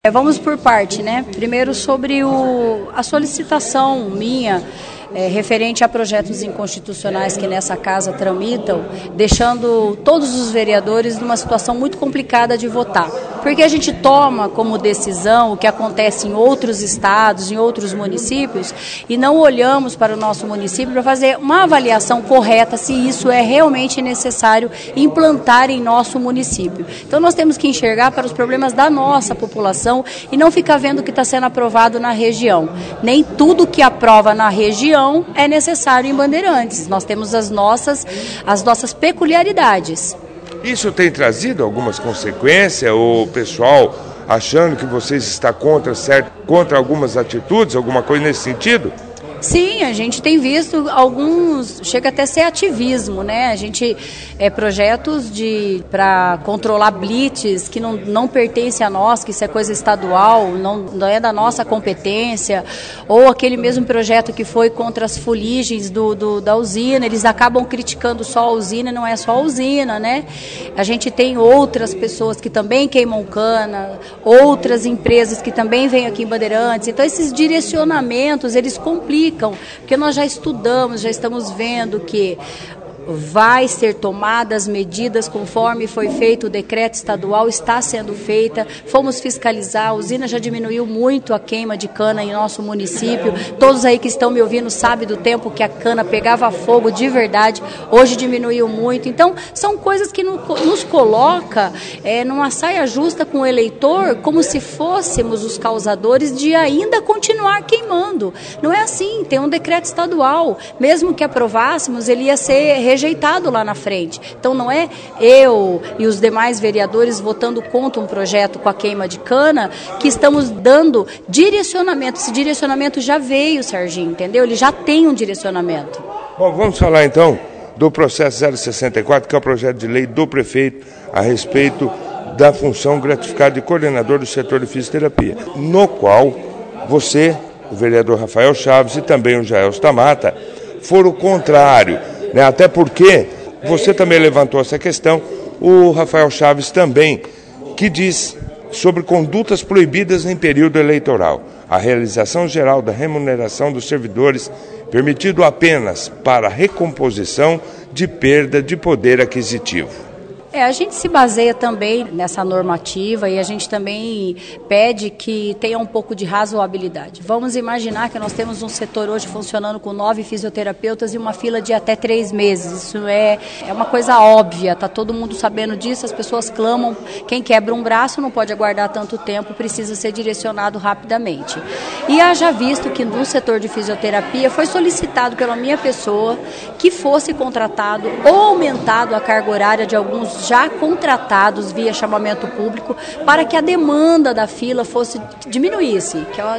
Vamos por parte, né? Primeiro sobre a solicitação minha referente a projetos inconstitucionais que nessa casa tramitam, deixando todos os vereadores numa situação muito complicada de votar. Porque a gente toma como decisão o que acontece em outros estados, em outros municípios, e não olhamos para o nosso município para fazer uma avaliação correta se isso é realmente necessário implantar em nosso município. Então nós temos que enxergar para os problemas da nossa população e não ficar vendo o que está sendo aprovado na região. Nem tudo que aprova na região é necessário em Bandeirantes. Nós temos as nossas peculiaridades. Isso tem trazido algumas consequências? O pessoal achando que vocês estão contra algumas atitudes, alguma coisa nesse sentido? Sim, a gente tem visto alguns, chega até a ser ativismo, né? A gente, projetos para controlar blitz que não pertence a nós, que isso é coisa estadual, não é da nossa competência, ou aquele mesmo projeto que foi contra as fuligens da usina, eles acabam criticando só a usina, não é só a usina, né? A gente tem outras pessoas que também queimam cana, outras empresas que também vêm aqui em Bandeirantes, então esses direcionamentos, eles complicam, porque nós já estudamos, já estamos vendo que vai ser tomadas medidas conforme foi feito o decreto estadual, está sendo feita, fomos fiscalizar, a usina já diminuiu muito a queima de cana em nosso município, todos aí que estão me ouvindo sabem do tempo que a cana pegava fogo de verdade, hoje diminuiu muito, então são coisas que nos coloca numa saia justa com o eleitor, como se fôssemos os causadores de ainda continuar queimando, não é assim, tem um decreto estadual, mesmo que aprovássemos, ele ia ser rejeitado lá na frente. Então não é eu e os demais vereadores votando contra um projeto com a queima de cana que estamos dando direcionamento. Esse direcionamento já veio, Serginho, entendeu? Ele já tem um direcionamento. Bom, vamos falar então do processo 064, que é o projeto de lei do prefeito a respeito da função gratificada de coordenador do setor de fisioterapia, no qual você, o vereador Rafael Chaves e também o Jael Stamata foram contrário, né? Até porque você também levantou essa questão, o Rafael Chaves também, que diz sobre condutas proibidas em período eleitoral. A realização geral da remuneração dos servidores permitido apenas para recomposição de perda de poder aquisitivo. A gente se baseia também nessa normativa e a gente também pede que tenha um pouco de razoabilidade. Vamos imaginar que nós temos um setor hoje funcionando com 9 fisioterapeutas e uma fila de até 3 meses. Isso é uma coisa óbvia, está todo mundo sabendo disso, as pessoas clamam, quem quebra um braço não pode aguardar tanto tempo, precisa ser direcionado rapidamente. E haja visto que no setor de fisioterapia foi solicitado pela minha pessoa que fosse contratado ou aumentado a carga horária de alguns já contratados via chamamento público para que a demanda da fila diminuísse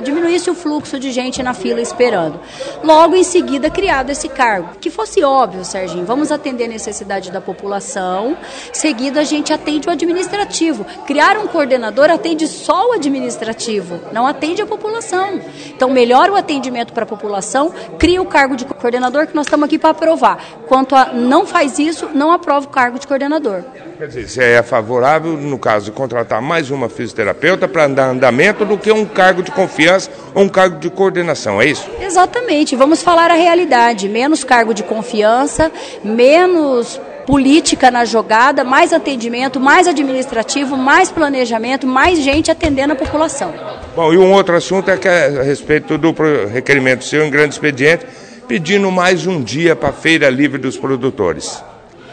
o fluxo de gente na fila esperando. Logo em seguida criado esse cargo, que fosse óbvio, Serginho, vamos atender a necessidade da população, seguido a gente atende o administrativo. Criar um coordenador atende só o administrativo, não atende a população. Então melhora o atendimento para a população, cria o cargo de coordenador que nós estamos aqui para aprovar. Quanto a não faz isso, não aprova o cargo de coordenador. Quer dizer, você é favorável, no caso, de contratar mais uma fisioterapeuta para dar andamento do que um cargo de confiança ou um cargo de coordenação, é isso? Exatamente, vamos falar a realidade, menos cargo de confiança, menos política na jogada, mais atendimento, mais administrativo, mais planejamento, mais gente atendendo a população. Bom, e um outro assunto é que a respeito do requerimento seu em grande expediente, pedindo mais um dia para a Feira Livre dos Produtores.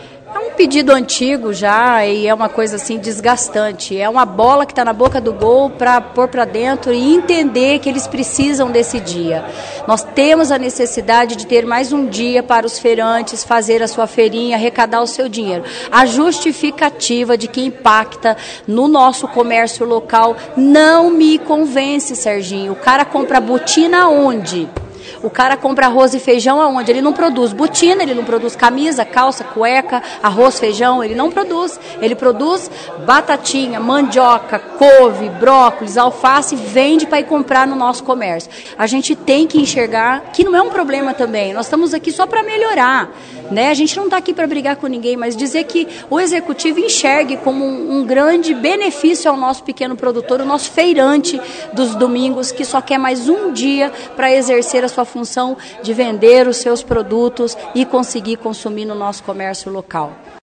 Pedido antigo já e é uma coisa assim desgastante, é uma bola que está na boca do gol para pôr para dentro e entender que eles precisam desse dia. Nós temos a necessidade de ter mais um dia para os feirantes fazer a sua feirinha, arrecadar o seu dinheiro. A justificativa de que impacta no nosso comércio local não me convence, Serginho. O cara compra botina onde? O cara compra arroz e feijão aonde? Ele não produz botina, ele não produz camisa, calça, cueca, arroz, feijão, ele não produz. Ele produz batatinha, mandioca, couve, brócolis, alface, vende para ir comprar no nosso comércio. A gente tem que enxergar que não é um problema também, nós estamos aqui só para melhorar. né? A gente não está aqui para brigar com ninguém, mas dizer que o executivo enxergue como um grande benefício ao nosso pequeno produtor, o nosso feirante dos domingos, que só quer mais um dia para exercer a sua função de vender os seus produtos e conseguir consumir no nosso comércio local.